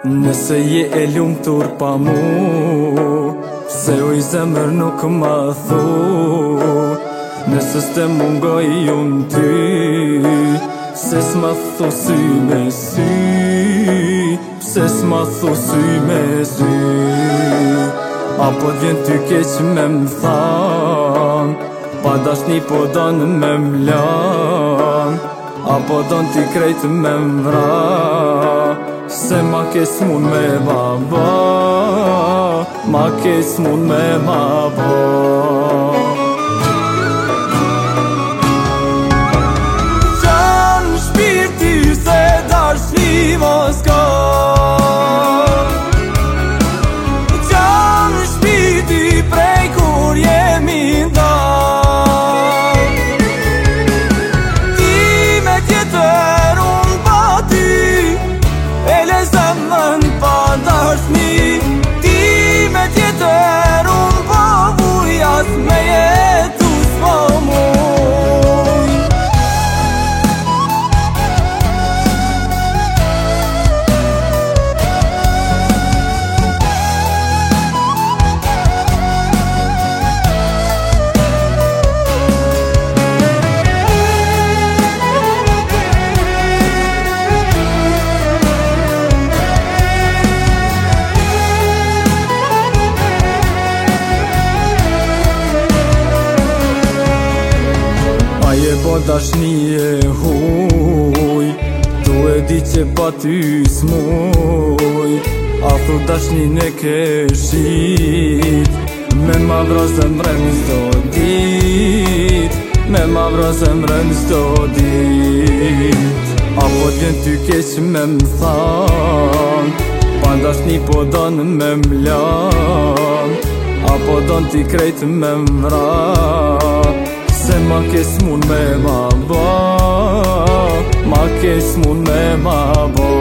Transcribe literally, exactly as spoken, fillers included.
Nëse je e lumtur pa mu, pse u i zemër nuk ma thu. Nëse s'te mungoj unë ty, pse s'ma thu sy me sy, pse s'ma thu sy me sy. Apo t'vjen ty keq me m'than, pa dashni po don me m'lan, apo don t'i krejt me m'vra, se ma ke s'mun me ma ba, ma ke s'mun me ma ba. Gjan shpirti se dashni mos ka, gjan shpirti prej kur jemi nda. Ti me tjetër unë pa ty, e le zemën pa dashni. Ti me tjetër unë pa vujas me jetu s'po muj. Je po dashni e huj, tu e di që pa ty s'muj. A thu dashni ne ke shit, me ma vra zemrën s'do dit, me ma vra zemrën s'do dit. Apo t'vjen ty keq me m'than, pa dashni po don me m'lan, apo don t'i krejt me m'vra, se ma ke s'mun me ma ba, ma ke s'mun me ma ba.